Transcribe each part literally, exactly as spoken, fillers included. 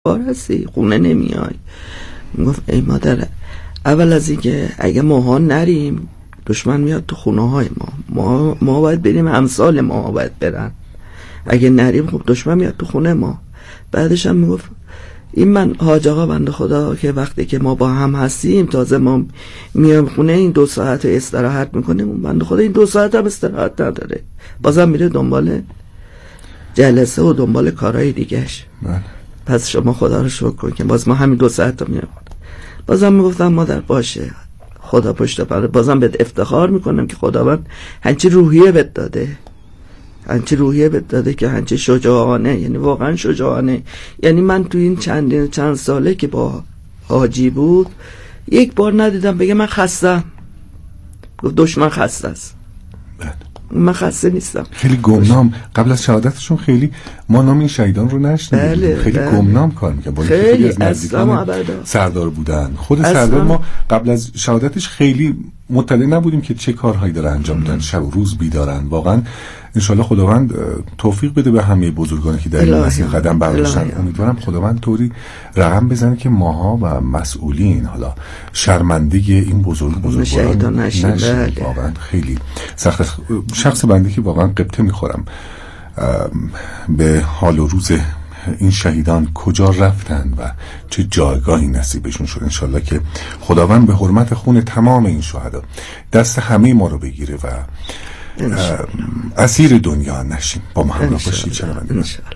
بار هستی خونه نمیای. میگفت ای مادر، اول از اینکه اگه ماها نریم دشمن میاد تو خونه های ما ما ما باید بریم، همسال ما باید برن، اگه نریم خب دشمن میاد تو خونه ما. بعدش هم میگفت این من حاج آقا بنده خدا که وقتی که ما با هم هستیم تازه ما میام خونه این دو ساعت استراحت میکنیم، اون بنده خدا این دو ساعت هم استراحت نداره، بازم میره دنبال جلسه و دنبال کارهای دیگهش. پس شما خدا رو شکر کن که باز ما همین دو ساعت رو میام. بازم میگفتم مادر باشه خدا پشت پره، بازم بهت افتخار میکنم که خداوند هنچی روحیه بهت داده، هنچی روحیه بهت داده که هنچی شجاعانه، یعنی واقعا شجاعانه. یعنی من تو این چند چند ساله که با حاجی بود یک بار ندیدم بگه من خستم. گفت دشمن خسته است، من خسته نیستم. خیلی گمنام قبل از شهادتشون خیلی ما نام این شهیدان رو نشنیدیم. بله، خیلی بله. گمنام کار میکنن. خیلی, خیلی از نزدیکان سردار بودن. خود اصلا. سردار ما قبل از شهادتش خیلی مطلع نبودیم که چه کارهایی داره انجام میدن، شب و روز بیدارن. واقعا انشالله خداوند توفیق بده به همه بزرگانی که در این مسیر قدم برداشتن. امیدوارم خداوند طوری رقم بزنه که ماها و مسئولین حالا شرمنده این بزرگ بزرگواران نشیم. واقعا خیلی سخت. شخص بنده که واقعا قبطه میخورم به حال و روز این شهیدان کجا رفتن و چه جایگاهی نصیبشون شد. انشالله که خداوند به حرمت خون تمام این شهدا دست همه ما رو بگیره و اسیر دنیا نشیم. با ما همراه باشید شنونده. انشالله.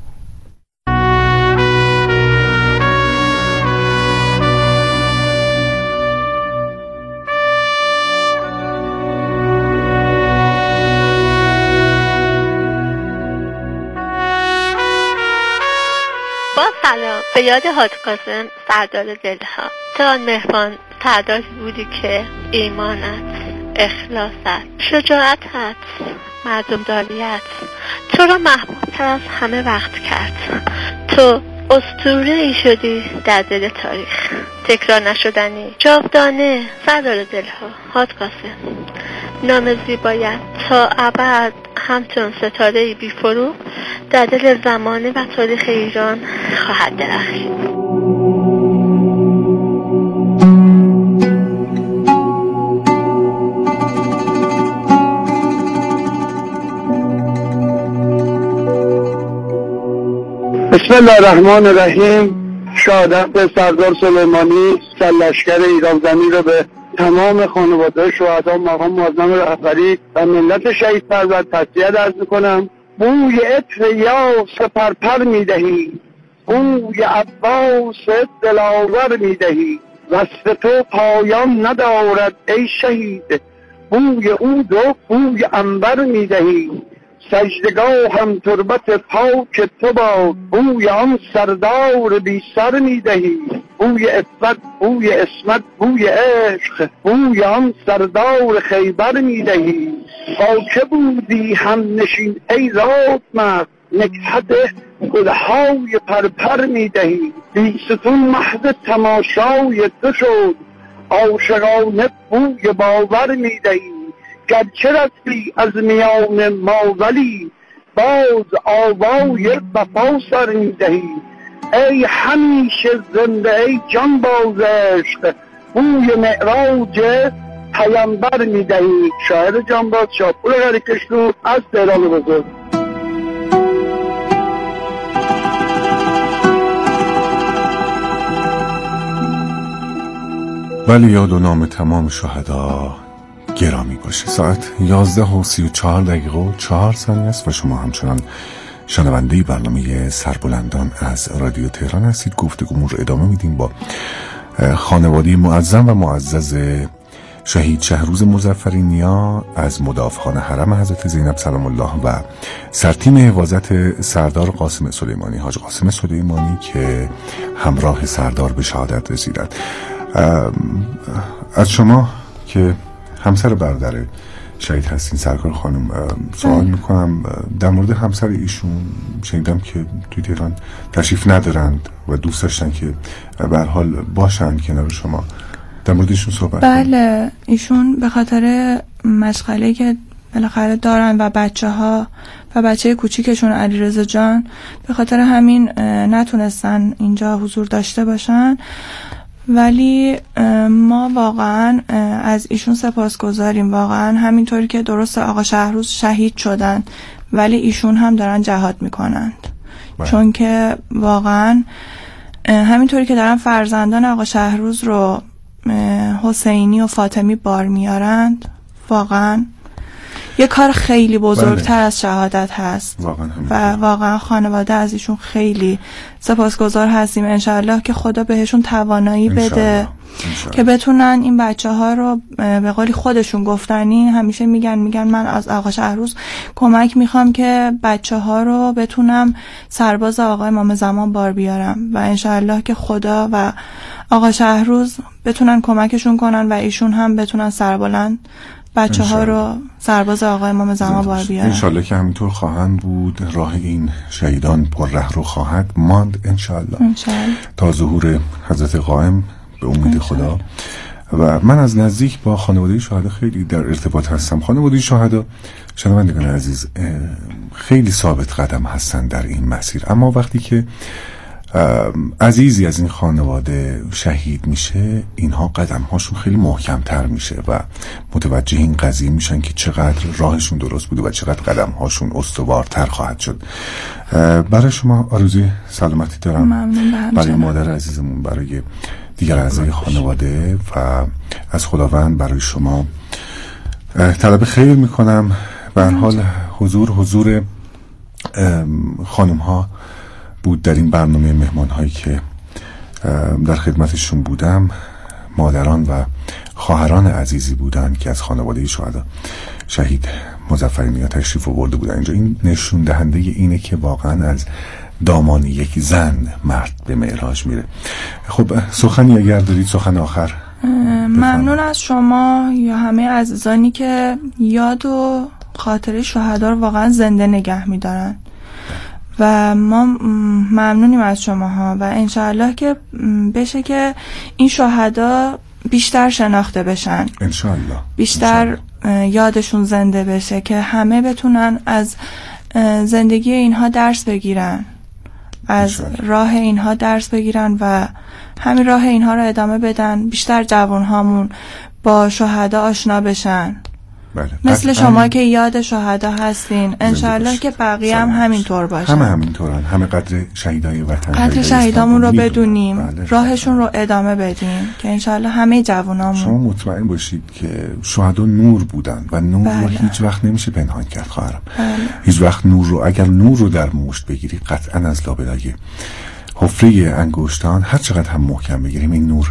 با سلام به یاد حاج قاسم سردار دلها. تو مهربان سرداری بودی که ایمانت، اخلاصت، شجاعتت، مردم داریت تو را محبوب تر از همه وقت کرد. تو اسطوره ای شدی در دل تاریخ، تکرار نشدنی، جاودانه. سردار دلها حاج قاسم، نام زیبایت تا ابد همچون ستاره بی فروغ در دل زمانه و تاریخ ایران خواهد درخشید. بسم الله الرحمن الرحیم. شهادت سردار سلیمانی سرلشکر ایران زمین رو به تمام خانواده شهدا، مقام معظم رهبری و ملت شهید پرور تسلیت عرض میکنم. بوی عطر یاس پرپر میدهی، بوی عباس دلاور میدهی، وصف تو پایان ندارد ای شهید، بوی عود و بوی عنبر میدهی، سجدگاه هم تربت پاک تو باد، بوی آن سردار بی سر میدهی، بوی عفت، بوی عصمت، بوی عشق، بوی آن سردار خیبر میدهی. با که بودی هم نشین ای راد مرد، نکهت گلهای پرپر میدهی، بی ستون محض تماشای تو شد، عاشقانه بوی باور میدهی. گرچه رفتی از میان ما ولی باز آوای وفا سر میدهی. ای همیشه زنده ای جان باز عشق، بوی معراج پیامبر میدهی. شاعر جانباز شاپور غریکشلو از تهران بزرگ. ولی یاد و نام تمام شهدا گرامی باشه. ساعت یازده و سی و چهار دقیقه و چهار ثانیه است و شما همچنان شنونده برنامه سربلندان از رادیو تهران هستید. گفتگومون رو ادامه میدیم با خانواده معظم و معزز شهید شهروز مظفری نیا از مدافعان حرم حضرت زینب سلام الله و سرتیم حفاظت سردار قاسم سلیمانی، حاج قاسم سلیمانی که همراه سردار به شهادت رسیدند. از شما که همسر برادر شهید هستین سرکار خانم سوال میکنم در مورد همسر ایشون. شنیدم که توی تهران تشریف ندارند و دوست داشتن که به هر حال باشن کنار شما. در مورد ایشون صحبت بله، ایشون به خاطر مشغله که بالاخره دارن و بچه ها و بچه کوچیکشون علیرضا جان به خاطر همین نتونستن اینجا حضور داشته باشن. ولی ما واقعا از ایشون سپاسگزاریم. واقعا همینطوری که درست آقا شهروز شهید شدن ولی ایشون هم دارن جهاد میکنند، چون که واقعا همینطوری که دارن فرزندان آقا شهروز رو حسینی و فاطمی بار میارند، واقعا یه کار خیلی بزرگتر بله. از شهادت هست واقعا و واقعا خانواده از ایشون خیلی سپاسگزار هستیم. انشاءالله که خدا بهشون توانایی بده که بتونن این بچه ها رو به قولی خودشون گفتنی همیشه میگن میگن من از آقا شهروز کمک میخوام که بچه ها رو بتونم سرباز آقا امام زمان بار بیارم و انشاءالله که خدا و آقا شهروز بتونن کمکشون کنن و ایشون هم بتونن سربلند بچه ها رو سرباز آقا امام زمان بار بیارن. انشالله که همینطور خواهند بود. راه این شهیدان پر ره رو خواهد ماند انشالله, انشالله. تا ظهور حضرت قائم به امید انشالله. خدا. و من از نزدیک با خانواده شهدا خیلی در ارتباط هستم. خانواده شهدا شنوندگان عزیز خیلی ثابت قدم هستن در این مسیر، اما وقتی که عزیزی از این خانواده شهید میشه اینها قدمهاشون خیلی محکمتر میشه و متوجه این قضیه میشن که چقدر راهشون درست بوده و چقدر قدمهاشون استوارتر خواهد شد. برای شما آرزوی سلامتی دارم، برای مادر عزیزمون، برای دیگر اعضای خانواده و از خداوند برای شما طلب خیر میکنم. به هر حال حضور حضور خانم ها بود در این برنامه. مهمان هایی که در خدمتشون بودم مادران و خواهران عزیزی بودند که از خانواده شهدا شهید مظفر نیا تشریف آورده بودن اینجا. این نشون دهنده اینه که واقعا از دامان یک زن مرد به معراج میره. خب سخنی اگر دارید، سخن آخر. ممنون از شما یا همه عزیزانی که یاد و خاطره شهدا رو واقعا زنده نگه میدارن و ما ممنونیم از شماها و انشاءالله که بشه که این شهدا بیشتر شناخته بشن، انشاءالله بیشتر انشاءالله. یادشون زنده بشه که همه بتونن از زندگی اینها درس بگیرن، از انشاءالله. راه اینها درس بگیرن و همین راه اینها رو ادامه بدن. بیشتر جوانهامون با شهدا آشنا بشن. بله. مثل شما که یاد شهدا هستین، انشاءالله که بقیه هم همینطور باشه. همه همینطورن، همه قدر شهیدای وطن، قدر شهیدامون رو بدونیم، بله. راهشون رو ادامه بدیم که انشاءالله همه جوانامون. شما مطمئن باشید که شهدا نور بودن و نور بله. رو هیچ وقت نمیشه پنهان کرد خواهرم. بله. هیچ وقت نور رو، اگر نور رو در مشت بگیری قطعا از لابلای حفره انگشتان هر چقدر هم محکم بگیریم این نور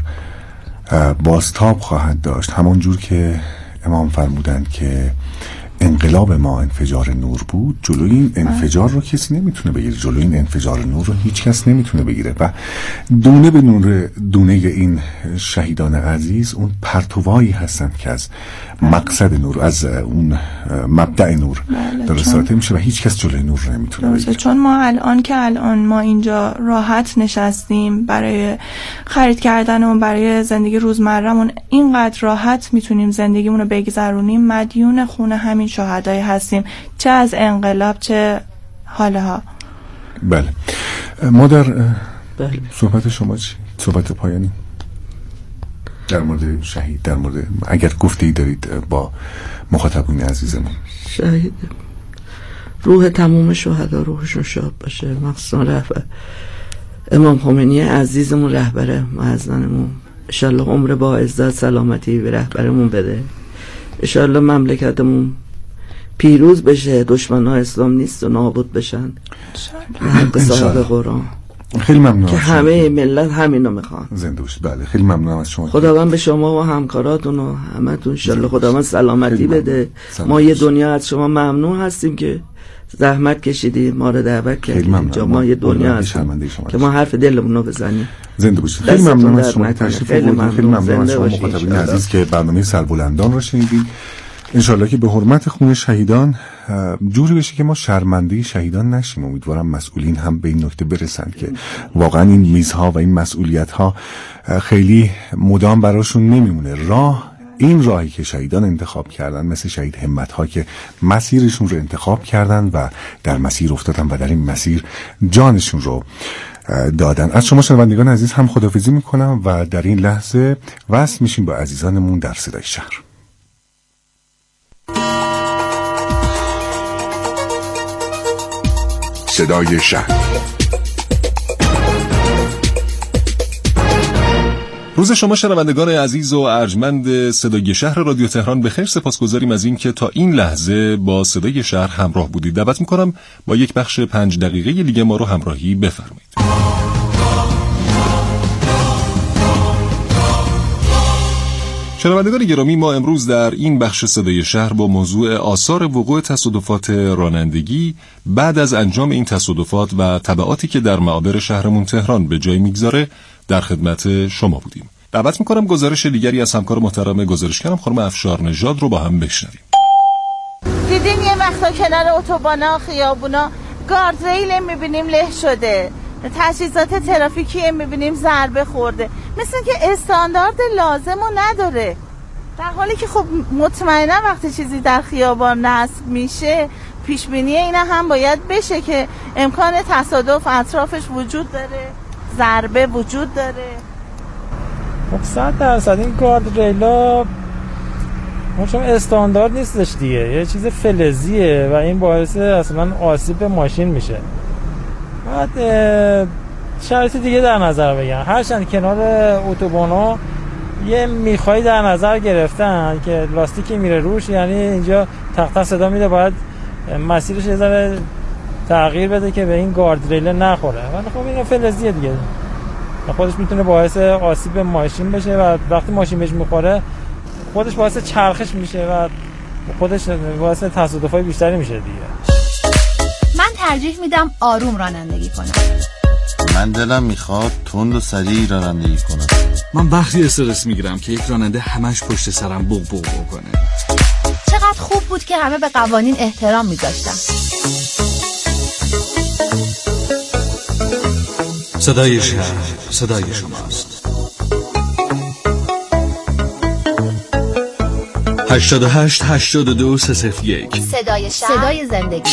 بازتاب خواهد داشت. همون جور که امام فرمودند که انقلاب ما انفجار نور بود، جلوی این انفجار رو کسی نمیتونه بگیره، جلوی این انفجار نور رو هیچ کس نمیتونه بگیره و دونه به نور دونه این شهیدان عزیز اون پرتوایی هستند که از مقصد نور، از اون مبدأ نور در رسالت میشه و هیچ کس جلوی نور رو نمیتونه بگیره. چون ما الان که الان ما اینجا راحت نشستیم برای خرید کردنمون، برای زندگی روزمرهمون اینقدر راحت میتونیم زندگیمون رو بگذرونیم، مدیون خون همین شهدای هستیم، چه از انقلاب چه حالها. بله مادر، بله. صحبت شما چی؟ صحبت پایانی در مورد شهید، در مورد اگر گفته‌ای دارید با مخاطبین عزیزمون. شهید روح تمام شهدا روحشون شاد باشه، مخصوصا رهبر امام خمینی عزیزمون، رهبر معظممون، انشالله عمر با عزت سلامتی به رهبرمون بده، انشالله مملکتمون پیروز بشه، دشمنان اسلام نیست و نابود بشن حق صاحب قرآن. خیلی ممنونم که همه ملت همینو میخوان. زنده باشید. بله خیلی ممنونم از شما. خداوند به شما و همکاراتون و همتون انشالله خداوند سلامتی بده. ما یه دنیا از شما ممنون هستیم که زحمت کشیدید، ما رو دعوت کردید. ما یه دنیا هستیم که ما حرف دلمون رو بزنیم. زنده باشید. خیلی ممنونم از شما تشریف آوردید. خیلی ممنونم از شما مخاطبین عزیز که برنامه سربلندان رو شنیدید. انشالله که به حرمت خون شهیدان جوری بشه که ما شرمنده شهیدان نشیم. امیدوارم مسئولین هم به این نکته برسن که واقعا این میزها و این مسئولیت‌ها خیلی مدام براشون نمیمونه. راه این راهی که شهیدان انتخاب کردن، مثل شهید همت ها که مسیرشون رو انتخاب کردن و در مسیر افتادن و در این مسیر جانشون رو دادن. از شما شنوندگان عزیز هم خداحافظی میکنم و در این لحظه وصل میشیم با عزیزانمون در صدای شهر. صدای شهر. روز شما شنوندگان عزیز و ارجمند صدای شهر رادیو تهران بخیر. سپاسگزاریم از این که تا این لحظه با صدای شهر همراه بودید. دعوت میکنم با یک بخش پنج دقیقه دیگه ما رو همراهی بفرمایید. شنوندگان گرامی، ما امروز در این بخش صدای شهر با موضوع آثار وقوع تصادفات رانندگی بعد از انجام این تصادفات و تبعاتی که در معابر شهرمون تهران به جای میگذاره در خدمت شما بودیم. دعوت میکنم گزارش دیگری از همکار محترم گزارشگرم خانم افشار نژاد رو با هم بشنویم. دیدین یه وقتا کنار اتوبانا خیابونا گاردریل میبینیم له شده، تجهیزات ترافیکی میبینیم ضربه خورده، مثل که استاندارد لازمو نداره، در حالی که خب مطمئنا وقتی چیزی در خیابان نصب میشه پیش بینی اینا هم باید بشه که امکان تصادف اطرافش وجود داره، ضربه وجود داره. خب صد درصد این گاردریلا چون استاندارد نیستش دیگه، یه چیز فلزیه و این باعث اصلا آسیب به ماشین میشه. بعد شرایط دیگه در نظر بگیرن، هرچند کنار اتوبانا یه میخایی در نظر گرفتن که لاستیکی میره روش، یعنی اینجا تق تق صدا میده، باید مسیرش یه ذره تغییر بده که به این گاردریل نخوره. ولی خب این فلزیه دیگه، خودش میتونه باعث آسیب به ماشین بشه و وقتی ماشین بهش میخوره خودش باعث چرخش میشه و خودش باعث تصادفای بیشتری میشه دیگه. من ترجیح میدم آروم رانندگی کنم. من دلم میخواد تند و سریع رانندگی کنم. من وقتی استرس میگیرم که یک راننده همش پشت سرم بوق بوق کنه. چقدر خوب بود که همه به قوانین احترام میذاشتن. صدای شهر، صدای شماست. هشتاد و هشت هشتاد و دو سه صفر یک. صدای شهر، صدای زندگی.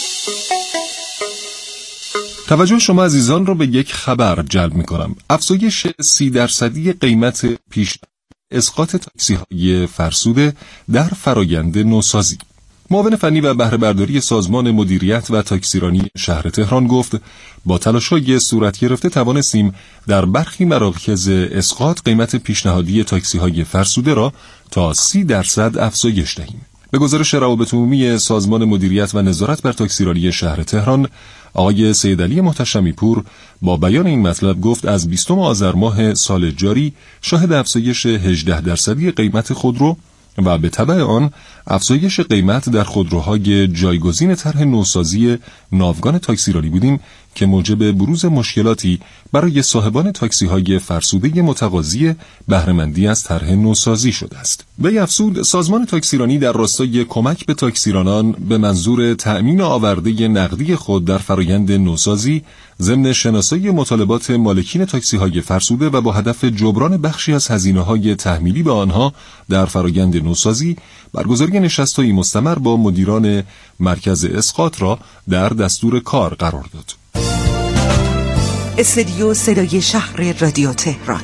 توجه شما عزیزان رو به یک خبر جلب می‌کنم. افزایش سی درصدی قیمت پیش اسقاط تاکسی‌های فرسوده در فرایند نوسازی. معاون فنی و بهره برداری سازمان مدیریت و تاکسیرانی شهر تهران گفت با تلاش‌های صورت گرفته توانستیم در برخی مراکز اسقاط قیمت پیشنهادی تاکسی‌های فرسوده را تا سی درصد افزایش دهیم. به گزارش روابط عمومی سازمان مدیریت و نظارت بر تاکسیرانی شهر تهران، آقای سیدعلی محتشمی پور با بیان این مطلب گفت از بیستم آذر ماه سال جاری شاهد افزایش هجده درصدی قیمت خودرو و به تبع آن افزایش قیمت در خودروهای جایگزین طرح نوسازی ناوگان تاکسیرانی بودیم که موجب بروز مشکلاتی برای صاحبان تاکسی‌های فرسوده متقاضی بهره‌مندی از طرح نوسازی شده است. وی افزود سازمان تاکسیرانی در راستای کمک به تاکسیرانان به منظور تأمین آورده نقدی خود در فرایند نوسازی ضمن شناسایی مطالبات مالکین تاکسی‌های فرسوده و با هدف جبران بخشی از هزینه‌های تحمیلی به آنها در فرایند نوسازی برگزاری نشست‌های مستمر با مدیران مرکز اسقاط را در دستور کار قرار داد. استودیو صدای شهر رادیو تهران.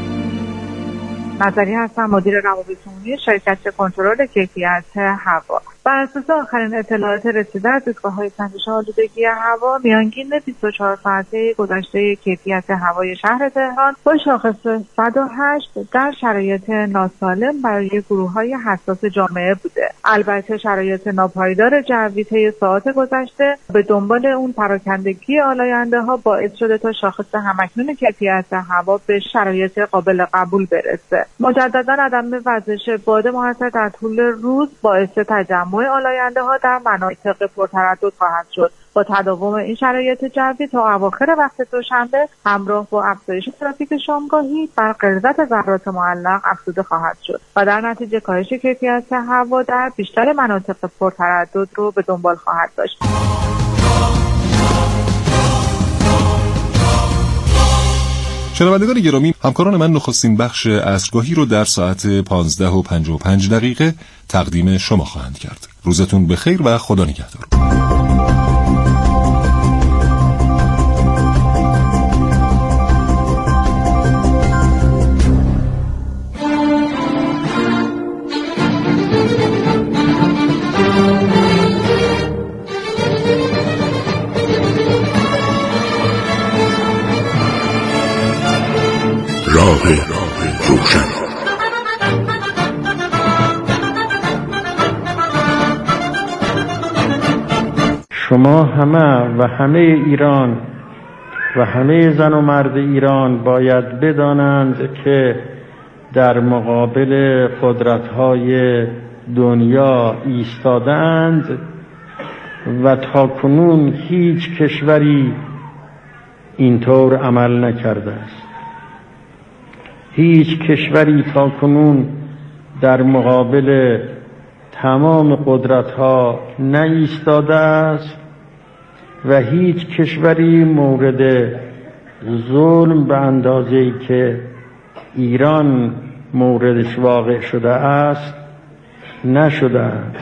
نظری هستم، مدیر روابط عمومی شرکت کنترل کیفیت هوا. بر اساس آخرین اطلاعات رسیده از دیدگاه‌های سنجش آلودگی هوا، میانگین بیست و چهار ساعته گذشته کیفیت هوای شهر تهران با شاخص صد و هشت در شرایط ناسالم برای گروه‌های حساس جامعه بوده. البته شرایط ناپایدار جوی طی ساعات گذشته به دنبال اون پراکندگی آلاینده‌ها باعث شده تا شاخص همکنون کیفیت هوا به شرایط قابل قبول برسه. مجددا عدم وزش باد مؤثر در طول روز باعث تجمع آلاینده ها در مناطق پرتردد خواهد شد. با تداوم این شرایط جوی تا اواخر وقت دوشنبه همراه با افزایش ترافیک شامگاهی بر غلظت ذرات معلق افزوده خواهد شد و در نتیجه کاهش کیفیت هوا در بیشتر مناطق پرتردد رو به دنبال خواهد داشت. شنوندگان گرامی، همکاران من نخستین بخش عصرگاهی رو در ساعت پانزده و پنجاه و پنج دقیقه تقدیم شما خواهند کرد. روزتون بخیر و خدا نگهدار. راه روشن. شما همه و همه ایران و همه زن و مرد ایران باید بدانند که در مقابل قدرت‌های دنیا ایستادند و تاکنون هیچ کشوری اینطور عمل نکرده است. هیچ کشوری تاکنون در مقابل تمام قدرت‌ها نایستاده است و هیچ کشوری مورد ظلم به اندازه‌ای که ایران موردش واقع شده است نشده است.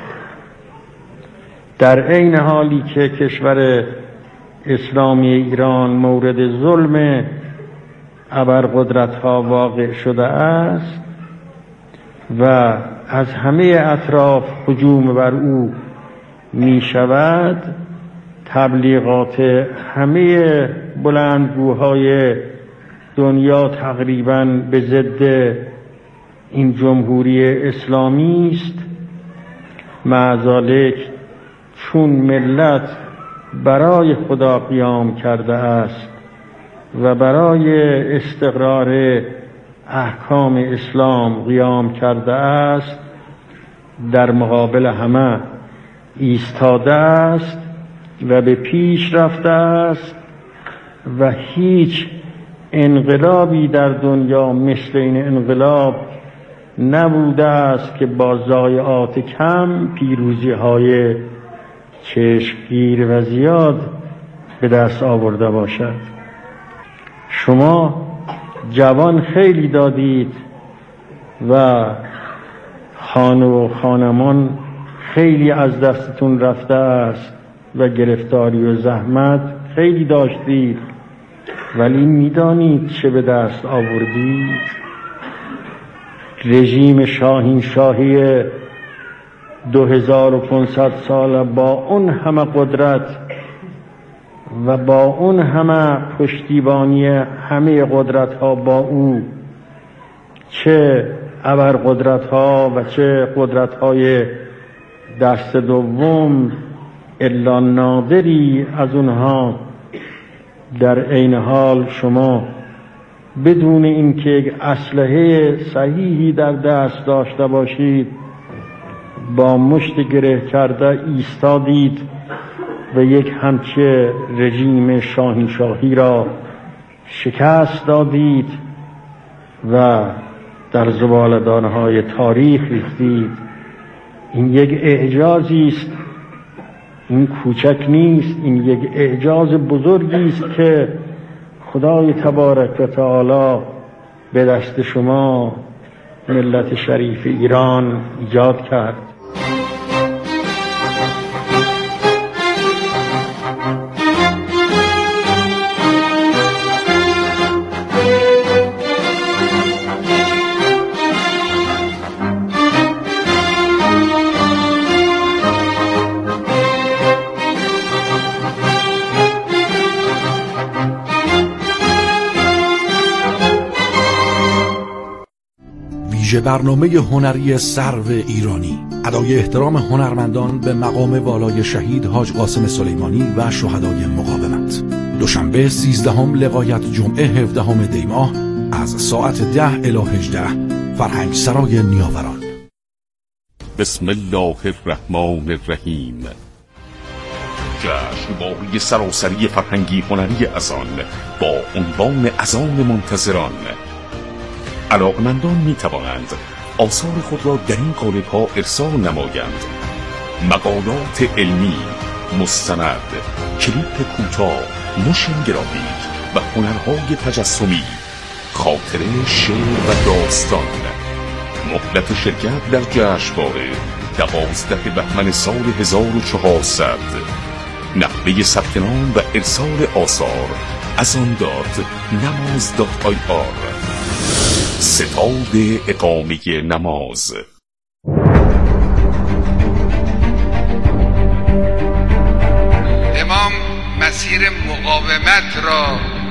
در عین حالی که کشور اسلامی ایران مورد ظلم ابرقدرت‌ها واقع شده است و از همه اطراف هجوم بر او می شود، تبلیغات همه بلندگوهای دنیا تقریباً به ضد این جمهوری اسلامی است. معذالک چون ملت برای خدا قیام کرده است و برای استقرار احکام اسلام قیام کرده است، در مقابل همه ایستاده است و به پیش رفته است و هیچ انقلابی در دنیا مثل این انقلاب نبوده است که با ضایعات کم پیروزی های چشمگیر و زیاد به دست آورده باشد. شما جوان خیلی دادید و خانه و خانمان خیلی از دستتون رفته است و گرفتاری و زحمت خیلی داشتید، ولی میدانید چه به دست آوردید؟ رژیم شاهین شاهی دو هزار و پانصد سال با اون همه قدرت و با اون همه پشتیبانی همه قدرت ها با او، چه ابرقدرت ها و چه قدرت های دست دوم الا نادری از اونها، در عین حال شما بدون اینکه یک اسلحه صحیحی در دست داشته باشید با مشت گره کرده ایستادید و یک همچه رژیم شاهنشاهی را شکست دادید و در زباله‌دانهای تاریخ ریختید. این یک اعجازی است، این کوچک نیست، این یک اعجاز بزرگی است که خدای تبارک و تعالی به دست شما ملت شریف ایران ایجاد کرد. برنامه هنری سرو ایرانی، ادای احترام هنرمندان به مقام والای شهید حاج قاسم سلیمانی و شهدای مقاومت. دوشنبه سیزدهم لقایت جمعه هفدهم دی ماه از ساعت ده الی هجده، فرهنگ سرای نیاوران. بسم الله الرحمن الرحیم. جشن باقی سراسری فرهنگی هنری اذان با عنوان اذان منتظران. علاقمندان می توانند آثار خود را در این قالب ها ارسال نمایند: مقالات علمی، مستند، کلیپ کوتاه، موشن گرافیک و هنرهای تجسمی خاطره، شعر و داستان. مهلت شرکت در جشنواره دوازده بهمن سال هزار و چهارصد. نحوه ثبت نام و ارسال آثار ازاندات نماز دات آی آر. ستاد اقامه نماز. امام مسیر مقاومت را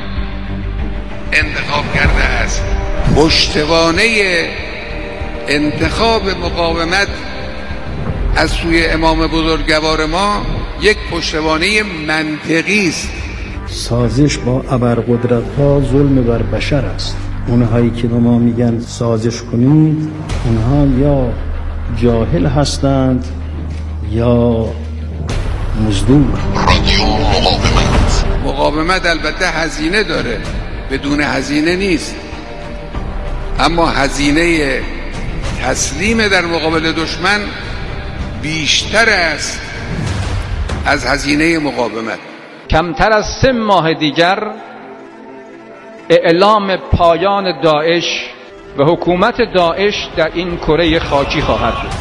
انتخاب کرده است. پشتوانه انتخاب مقاومت از سوی امام بزرگوار ما یک پشتوانه منطقی است. سازش با ابرقدرت‌ها ظلم بر بشر است. اونهایی که به ما میگن سازش کنید، اونها یا جاهل هستند یا مظلوم. رادیو مقاومت. مقاومت البته هزینه داره، بدون هزینه نیست، اما هزینه تسلیم در مقابل دشمن بیشتر است از هزینه مقاومت. کمتر از سه ماه دیگر اعلام پایان داعش و حکومت داعش در این کره خاکی خواهد بود.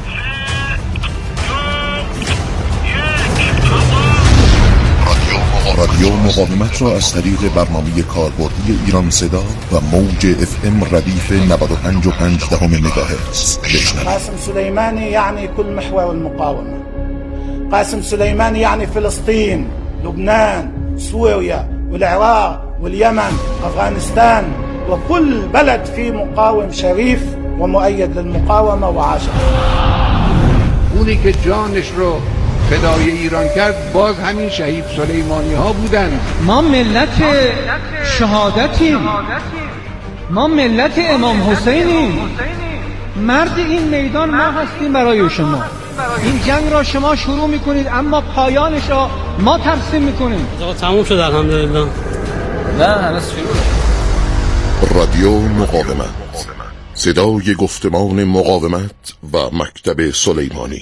رادیو مقاومت را از طریق برنامه کاربردی ایران صدا و موج اف ام ردیف نود و پنج و پنج دهم مگاهرتز بشنوید. قاسم سلیمانی یعنی کل محور المقاومه. قاسم سلیمانی یعنی فلسطین، لبنان، سوريا والعراق واليمن، أفغانستان وكل بلد فيه مقاوم شريف ومؤيد للمقاومة وعاشق. اونی که جانش رو فدای ایران کرد باز همین شهید سلیمانی ها بودن. ما ملت شهادتیم، ما ملت امام حسینیم. مرد این میدان ما هستیم برای شما. این جنگ را شما شروع میکنید اما پایانش را ما ترسیم میکنیم. تموم شد الحمدلله. نه هنوز شروع. رادیو مقاومت، صدای گفتمان مقاومت و مکتب سلیمانی.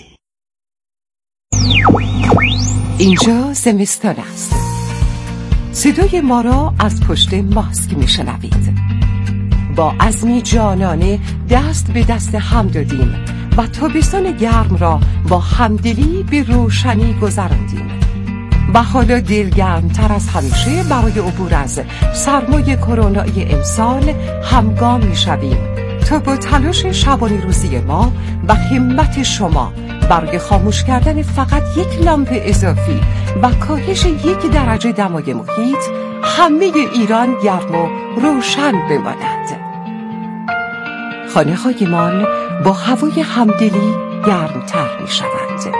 اینجا زمستان است. صدای ما را از پشت ماسک میشنوید. با عزمی جانانه دست به دست هم دادیم و تابستان گرم را با همدلی به روشنی گذراندیم و حالا دلگرمتر از همیشه برای عبور از سرمای کرونایی امسال همگام میشویم تا با تلاش شبانه روزی ما و همت شما برای خاموش کردن فقط یک لامپ اضافی و کاهش یک درجه دمای محیط همه ایران گرم و روشن بماند. خانه هایمان با هوای همدلی گرمتر می شوند.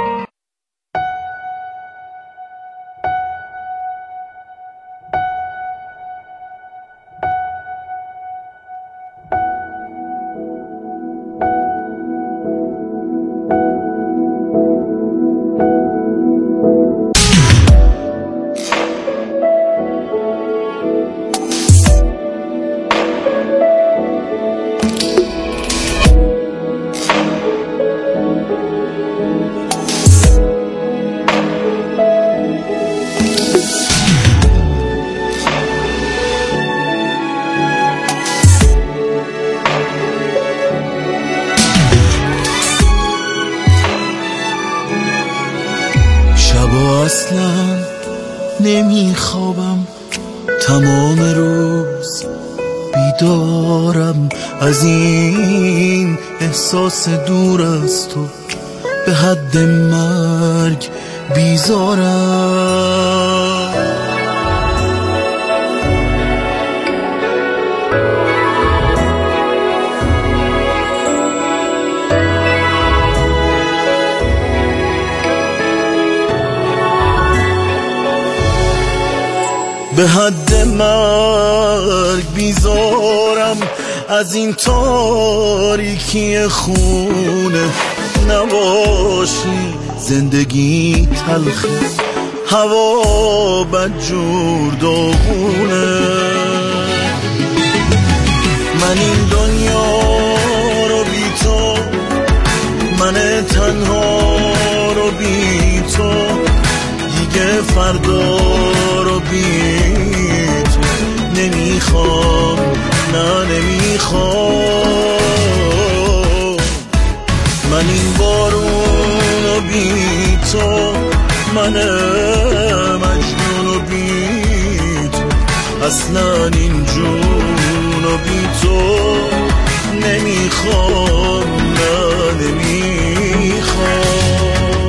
اصلا نمیخوابم، تمام روز بیدارم از این احساس دور از تو، به حد مرگ بیزارم. به حد مرگ بیزارم از این تاریکی خونه، نباشی زندگی تلخه، هوا بدجور داغونه. من این دنیا رو بی تو، من تنها رو بی تو، دیگه فردا رو بی تو نمیخوام، نه نمیخوام. من این بارونو بی تو، من مجنون و بی تو، اصلا این جونو بی تو نمیخوام، نه نمیخوام.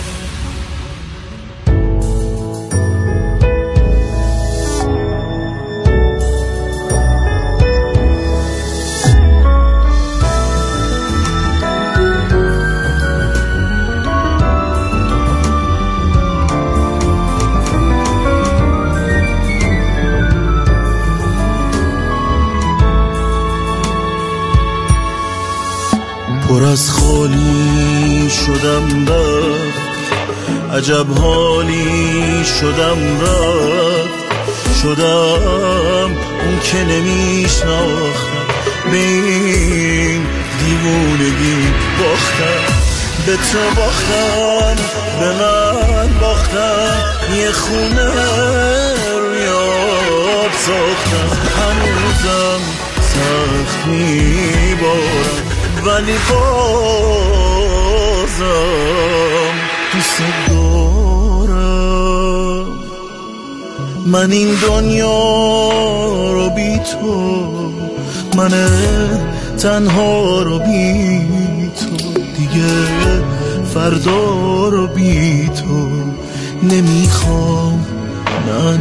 پر از خالی شدم رفت، عجب حالی شدم رفت، شدم اون که نمیشناختم، به این دیوونگی باختم، به تو باختم، به من باختم، یه خونه ریاب ساختم، هنوزم سخت میبارم ولی بازم دوست دارم. من این دنیا رو بی تو، من تنها رو بی تو، دیگه فردا رو بی تو نمیخوام، نه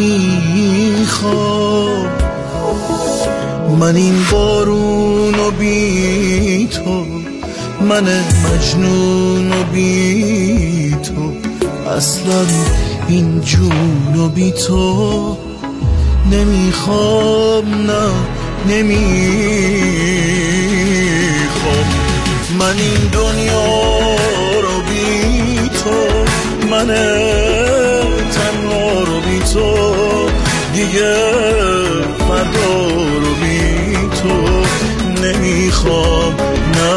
نمیخوام. من این بارونو بی تو، من مجنون و بی تو، اصلا این جونو بی تو نمیخوام، نه نمیخوام. من این دنیا رو بی تو، من تنها رو بی تو، دیگه فردا رو بی تو نمیخوام، نه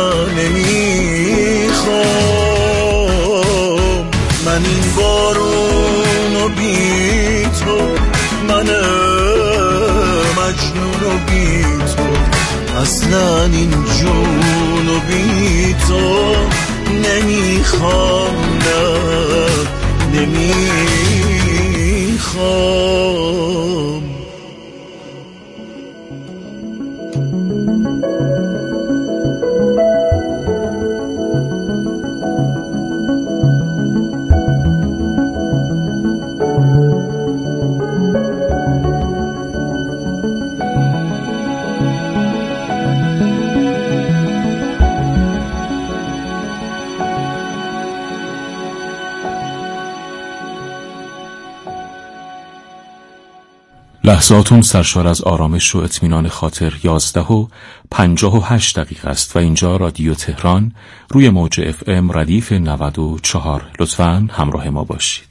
نمیخوام. من این بارونو بی تو، من مجنون و بی تو، اصلا این جونو بی تو نمیخوام، نه نمیخوام. لحظاتون سرشار از آرامش و اطمینان خاطر. یازده و پنجاه و هشت دقیقه است و اینجا رادیو تهران روی موج اف ام ردیف نود و چهار. لطفاً همراه ما باشید.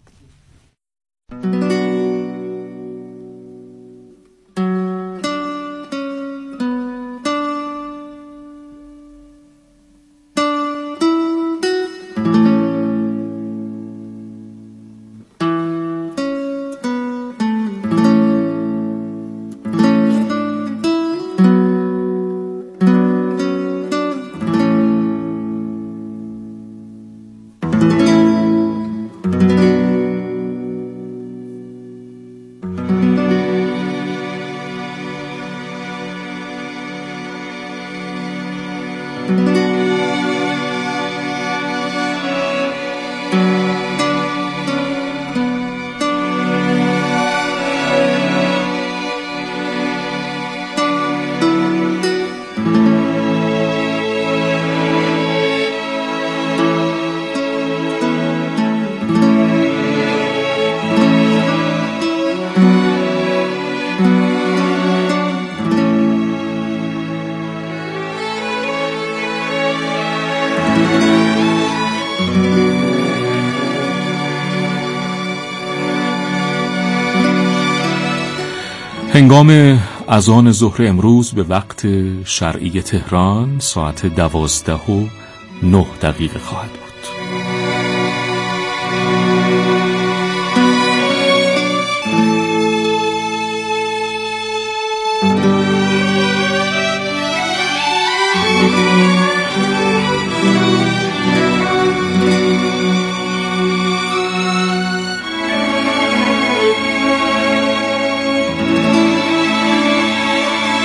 هنگام اذان ظهر امروز به وقت شرعی تهران ساعت دوازده و نه دقیقه خواهد بود.